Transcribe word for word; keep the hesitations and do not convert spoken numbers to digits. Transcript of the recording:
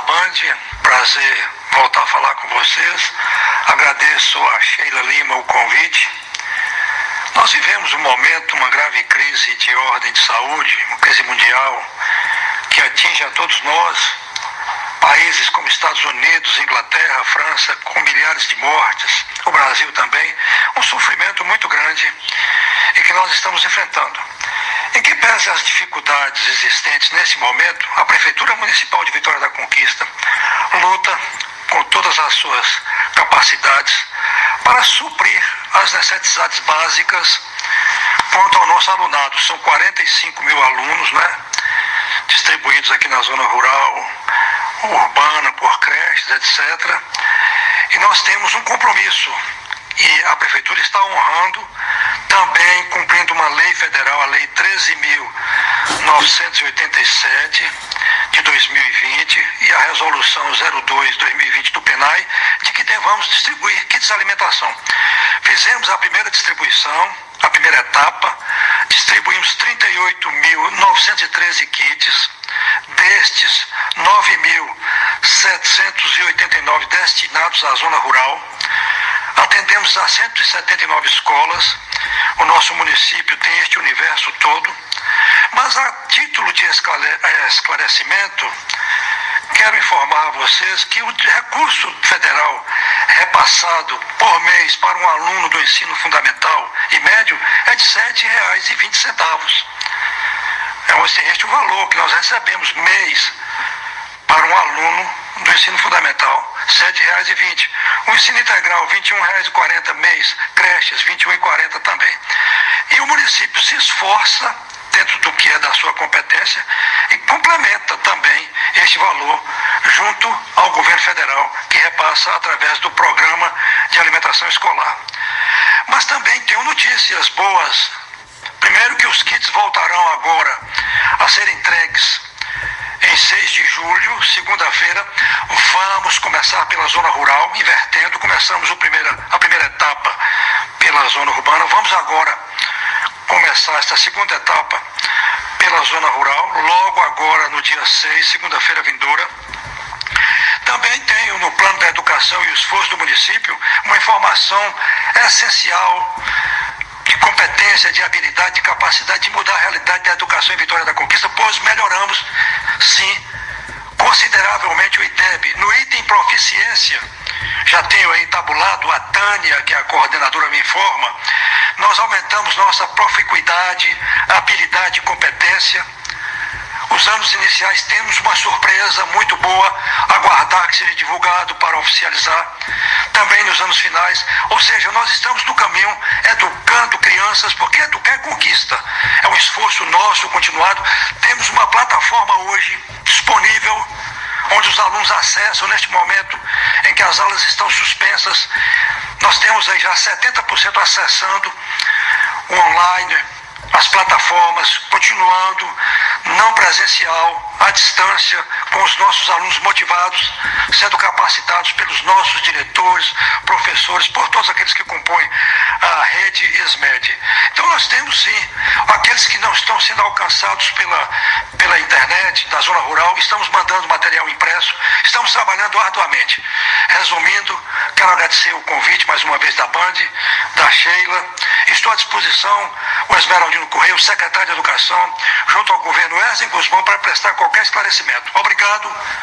Band, prazer voltar a falar com vocês. Agradeço a Sheila Lima o convite. Nós vivemos um momento, uma grave crise de ordem de saúde, uma crise mundial que atinge a todos nós. Países como Estados Unidos, Inglaterra, França, com milhares de mortes, o Brasil também, um sofrimento muito grande e que nós estamos enfrentando. Em que pese as dificuldades existentes nesse momento, a Prefeitura Municipal de Vitória da Conquista luta com todas as suas capacidades para suprir as necessidades básicas quanto ao nosso alunado. São quarenta e cinco mil alunos, né, distribuídos aqui na zona rural, urbana, por creches, etcétera. E nós temos um compromisso e a Prefeitura está honrando, também cumprindo uma lei federal, a Lei treze mil novecentos e oitenta e sete de dois mil e vinte e a Resolução zero dois de dois mil e vinte do PENAI, de que devamos distribuir kits de alimentação. Fizemos a primeira distribuição, a primeira etapa, distribuímos trinta e oito mil novecentos e treze kits, destes nove mil setecentos e oitenta e nove destinados à zona rural. Atendemos a cento e setenta e nove escolas. O nosso município tem este universo todo. Mas a título de esclarecimento, quero informar a vocês que o recurso federal repassado por mês para um aluno do ensino fundamental e médio é de sete reais e vinte centavos. É este o valor que nós recebemos mês para um aluno do ensino fundamental, sete reais e vinte centavos. O ensino integral, vinte e um reais e quarenta centavos mês, creches, vinte e um reais e quarenta centavos também. E o município se esforça, dentro do que é da sua competência, e complementa também este valor junto ao governo federal, que repassa através do Programa de Alimentação Escolar. Mas também tenho notícias boas. Primeiro, que os kits voltarão agora a ser entregues em seis de julho, segunda-feira. Vamos começar pela zona rural, invertendo. Começamos o primeira, a primeira etapa pela zona urbana. Vamos agora começar esta segunda etapa pela zona rural, logo agora no dia seis, segunda-feira vindoura. Também tenho no plano da educação e o esforço do município uma informação essencial de competência, de habilidade, de capacidade de mudar a realidade da educação em Vitória da Conquista, pois melhoramos, sim, consideravelmente o I D E B. No item proficiência, já tenho aí tabulado, a Tânia, que é a coordenadora, me informa, nós aumentamos nossa proficuidade, habilidade e competência. Os anos iniciais temos uma surpresa muito boa, aguardar que seja divulgado para oficializar. Também nos anos finais, ou seja, nós estamos no caminho educando crianças, porque educar é conquista. É um esforço nosso continuado. Temos uma plataforma hoje disponível, onde os alunos acessam neste momento em que as aulas estão suspensas. Nós temos aí já setenta por cento acessando o online, as plataformas, continuando não presencial, à distância, com os nossos alunos motivados, sendo capacitados pelos nossos diretores, professores, por todos aqueles que compõem a rede ISMED. Então nós temos sim, aqueles que não estão sendo alcançados pela, pela internet, da zona rural, estamos mandando material impresso, estamos trabalhando arduamente. Resumindo, quero agradecer o convite mais uma vez da Band, da Sheila. Estou à disposição, o Esmeraldino Correia, o secretário de Educação, junto ao governo Erzen Guzmão, para prestar qualquer esclarecimento. Obrigado.